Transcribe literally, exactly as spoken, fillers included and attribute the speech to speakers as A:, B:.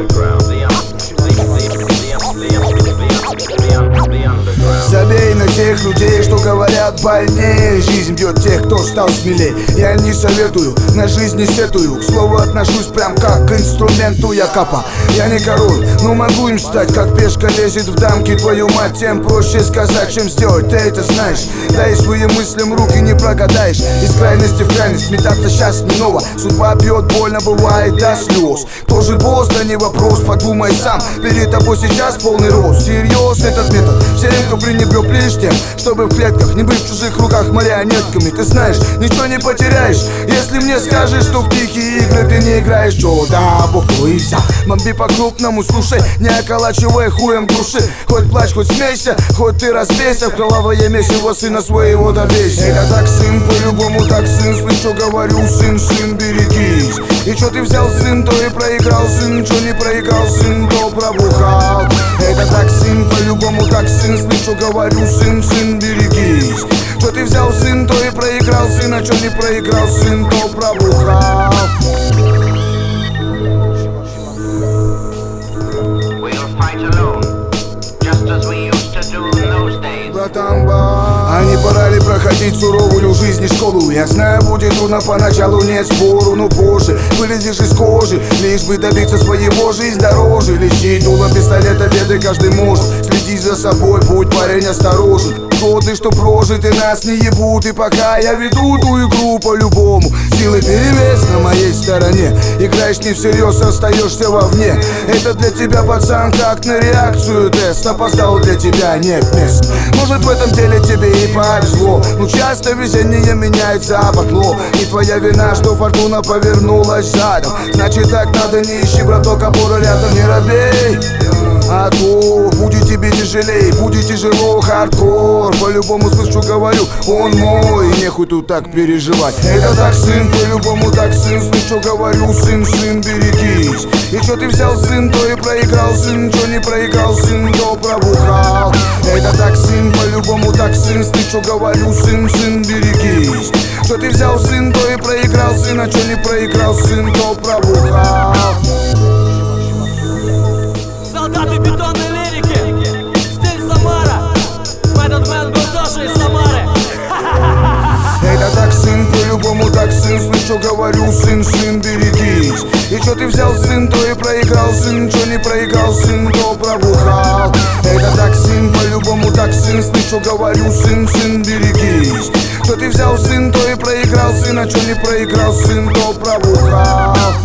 A: Забей на тех людей, что говорят больнее. Жизнь бьет тех, кто стал смелее. Я не советую, на жизнь не сетую. К слову отношусь прям как к инструменту. Я капа, я не король, но могу им стать. Как пешка лезет в дамки, твою мать. Тем проще сказать, чем сделать, ты это знаешь. Да и своим мыслям руки не прогадаешь. Из крайности в крайность метаться сейчас не ново. Судьба бьет, больно бывает до слез. Кто же босс, да не вопрос, подумай сам. Перед тобой сейчас полный рост. Серьез этот метод, всем, кто пренебрег лишь тем, чтобы в клетках не быть в чужих руках марионетками. Ты знаешь, ничего не потеряешь, если мне скажешь, что в тихие игры ты не играешь. Чё, да, бог твой вся. Бомби по-крупному, слушай, не околачивай хуем души. Хоть плачь, хоть смейся, хоть ты разбейся. В кровавое месиво сына своего добейся. Это так, сын, по-любому так, сын. Слышь, говорю, сын, сын, берегись. И чё ты взял, сын, то и проиграл, сын. Чё не проиграл, сын, то пробухал. Это так, сын, по-любому так, сын. Слышь, говорю, сын, сын, берегись. Что ты взял, сын, то и проиграл, сын. А чё не проиграл, сын, то пробухал. А не пора ли проходить суровую жизнь и школу? Я знаю, будет трудно поначалу, нет спору, но позже вылезешь из кожи, лишь бы добиться своего. Жизнь дороже, лечи дуло пистолета, беды каждый может. Следи за собой, будь парень осторожен. Годы, что прожиты, нас не ебут. И пока я веду ту игру по-любому, силы перевес на моей стороне. Играешь не всерьез, остаешься вовне. Это для тебя, пацан, как на реакцию тест. Опоздал, для тебя нет мест. Может, в этом деле тебе и повезло, но часто везение меняется обокло. Не твоя вина, что фортуна повернулась задом. Значит, так надо, не ищи, браток, опору рядом, не робей. А то будет тебе тяжелей, будет тяжело, хардкор. По-любому слышу, говорю, он мой, нехуй тут так переживать. Это так, сын, по-любому так, сын. Слышу, говорю, сын, сын, берегись. И чё ты взял, сын, то и проиграл, сын. Чё не проиграл, сын, то пробухал. Это так, сын, по-любому так, сын. Слышу, говорю, сын, сын, берегись. Что ты взял, сын, то и проиграл, сын. А чё не проиграл, сын, то пробухал.
B: Солдаты бетонной лирики, стиль Самара. Этот мэн был тоже из Самары.
A: Это так, сын, по-любому так, сын. Слышу, говорю, сын, сын, берегись. И чё ты взял, сын, то и проиграл, сын. Чё не проиграл, сын, то пробухал. Это так, сын, по-любому так, сын. Слышу, говорю, сын, сын, берегись. Что ты взял, сын, то и проиграл, сын. А чё не проиграл, сын, то пробухал.